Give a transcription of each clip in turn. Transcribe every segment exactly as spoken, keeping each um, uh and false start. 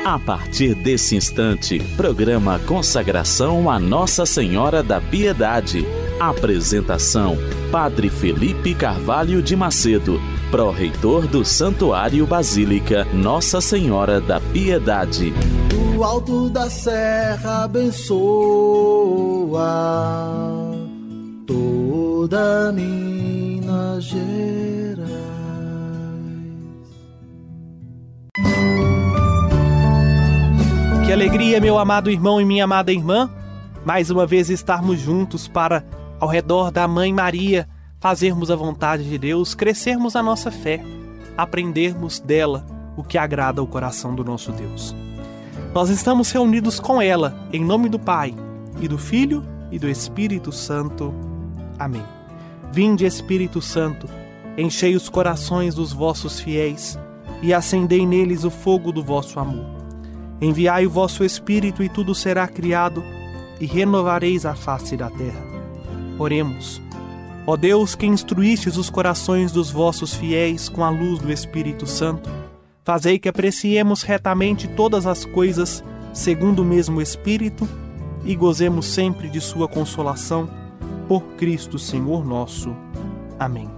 A partir desse instante, programa Consagração a Nossa Senhora da Piedade. Apresentação: Padre Felipe Carvalho de Macedo, pró-reitor do Santuário Basílica Nossa Senhora da Piedade. Do alto da serra abençoa toda Minas Gerais. Que alegria, meu amado irmão e minha amada irmã, mais uma vez estarmos juntos para, ao redor da Mãe Maria, fazermos a vontade de Deus, crescermos a nossa fé, aprendermos dela o que agrada ao coração do nosso Deus. Nós estamos reunidos com ela, em nome do Pai, e do Filho, e do Espírito Santo. Amém. Vinde, Espírito Santo, enchei os corações dos vossos fiéis, e acendei neles o fogo do vosso amor. Enviai o vosso Espírito, e tudo será criado, e renovareis a face da terra. Oremos. Ó Deus, que instruístes os corações dos vossos fiéis com a luz do Espírito Santo, fazei que apreciemos retamente todas as coisas segundo o mesmo Espírito e gozemos sempre de sua consolação, por Cristo Senhor nosso. Amém.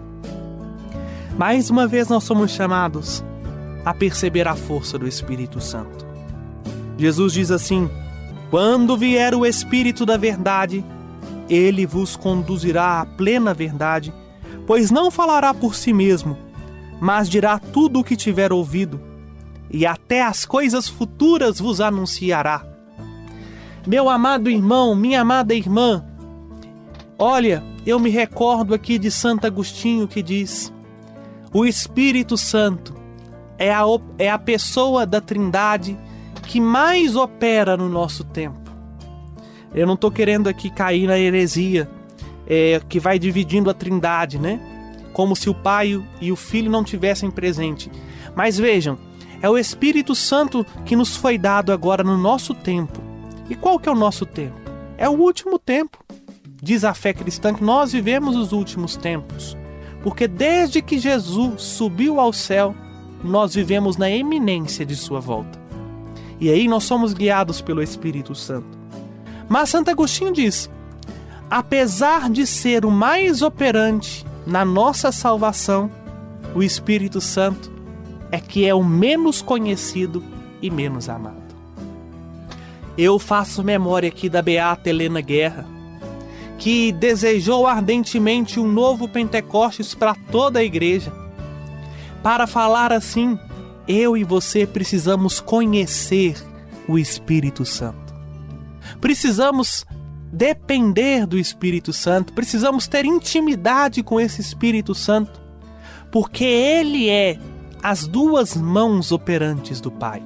Mais uma vez nós somos chamados a perceber a força do Espírito Santo. Jesus diz assim: quando vier o Espírito da verdade, ele vos conduzirá à plena verdade, pois não falará por si mesmo, mas dirá tudo o que tiver ouvido, e até as coisas futuras vos anunciará. Meu amado irmão, minha amada irmã, olha, eu me recordo aqui de Santo Agostinho que diz: o Espírito Santo é a, é a pessoa da Trindade que mais opera no nosso tempo. Eu não estou querendo aqui cair na heresia é, que vai dividindo a Trindade, né? Como se o Pai e o Filho não tivessem presente. Mas vejam, é o Espírito Santo que nos foi dado agora no nosso tempo. E qual que é o nosso tempo? É o último tempo. Diz a fé cristã que nós vivemos os últimos tempos. Porque desde que Jesus subiu ao céu, nós vivemos na iminência de sua volta. E aí nós somos guiados pelo Espírito Santo. Mas Santo Agostinho diz: apesar de ser o mais operante na nossa salvação, o Espírito Santo é que é o menos conhecido e menos amado. Eu faço memória aqui da beata Helena Guerra, que desejou ardentemente um novo Pentecostes para toda a igreja, para falar assim: eu e você precisamos conhecer o Espírito Santo. Precisamos depender do Espírito Santo, precisamos ter intimidade com esse Espírito Santo, porque ele é as duas mãos operantes do Pai.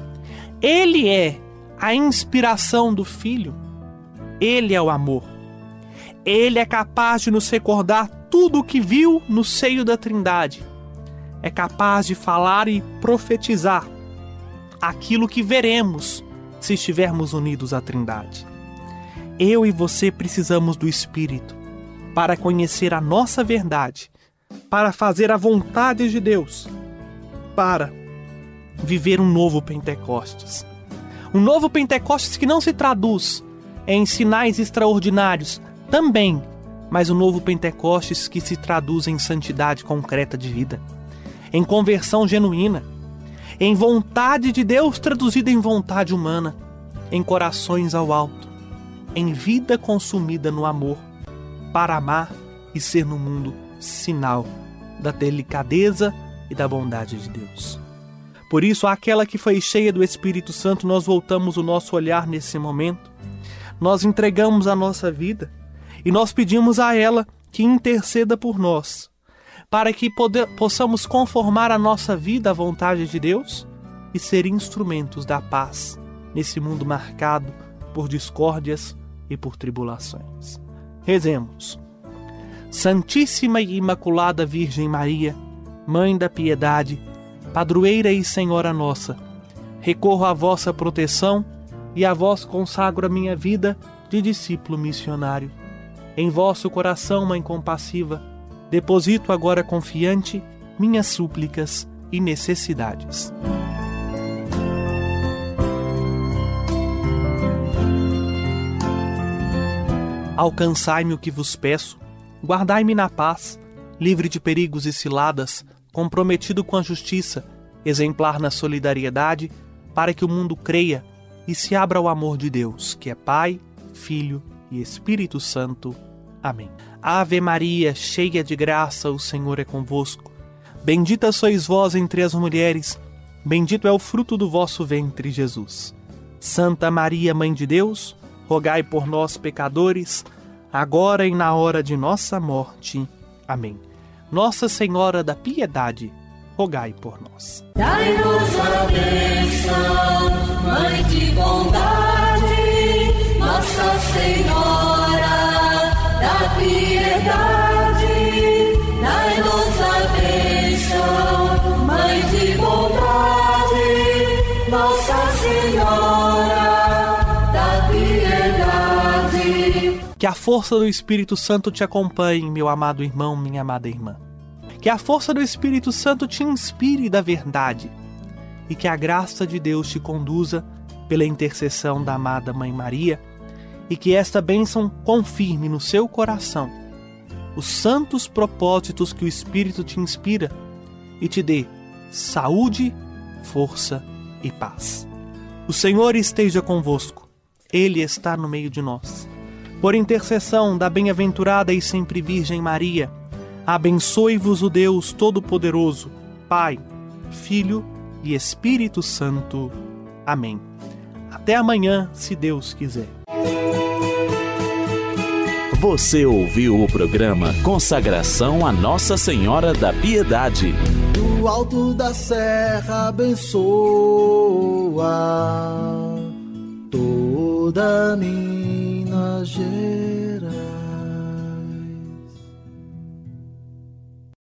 Ele é a inspiração do Filho. Ele é o amor. Ele é capaz de nos recordar tudo o que viu no seio da Trindade. É capaz de falar e profetizar aquilo que veremos se estivermos unidos à Trindade. Eu e você precisamos do Espírito para conhecer a nossa verdade, para fazer a vontade de Deus, para viver um novo Pentecostes. Um novo Pentecostes que não se traduz em sinais extraordinários também, mas um novo Pentecostes que se traduz em santidade concreta de vida, em conversão genuína, em vontade de Deus traduzida em vontade humana, em corações ao alto, em vida consumida no amor, para amar e ser no mundo sinal da delicadeza e da bondade de Deus. Por isso, àquela que foi cheia do Espírito Santo, nós voltamos o nosso olhar nesse momento, nós entregamos a nossa vida e nós pedimos a ela que interceda por nós, para que poder, possamos conformar a nossa vida à vontade de Deus e ser instrumentos da paz nesse mundo marcado por discórdias e por tribulações. Rezemos. Santíssima e Imaculada Virgem Maria, Mãe da Piedade, Padroeira e Senhora nossa, recorro à vossa proteção e a vós consagro a minha vida de discípulo missionário. Em vosso coração, Mãe compassiva, deposito agora confiante minhas súplicas e necessidades. Alcançai-me o que vos peço, guardai-me na paz, livre de perigos e ciladas, comprometido com a justiça, exemplar na solidariedade, para que o mundo creia e se abra ao amor de Deus, que é Pai, Filho e Espírito Santo. Amém. Ave Maria, cheia de graça, o Senhor é convosco. Bendita sois vós entre as mulheres, bendito é o fruto do vosso ventre, Jesus. Santa Maria, Mãe de Deus, rogai por nós, pecadores, agora e na hora de nossa morte. Amém. Nossa Senhora da Piedade, rogai por nós. Dai-nos a bênção, Mãe de bondade, Nossa Senhora da Piedade. Dai-nos a bênção, Mãe de bondade, Nossa Senhora da Piedade. Que a força do Espírito Santo te acompanhe, meu amado irmão, minha amada irmã. Que a força do Espírito Santo te inspire da verdade e que a graça de Deus te conduza pela intercessão da amada Mãe Maria e que esta bênção confirme no seu coração os santos propósitos que o Espírito te inspira e te dê saúde, força e paz. O Senhor esteja convosco, Ele está no meio de nós. Por intercessão da bem-aventurada e sempre Virgem Maria, abençoe-vos o Deus Todo-Poderoso, Pai, Filho e Espírito Santo. Amém. Até amanhã, se Deus quiser. Você ouviu o programa Consagração a Nossa Senhora da Piedade. Do alto da serra abençoa toda Minas Gerais.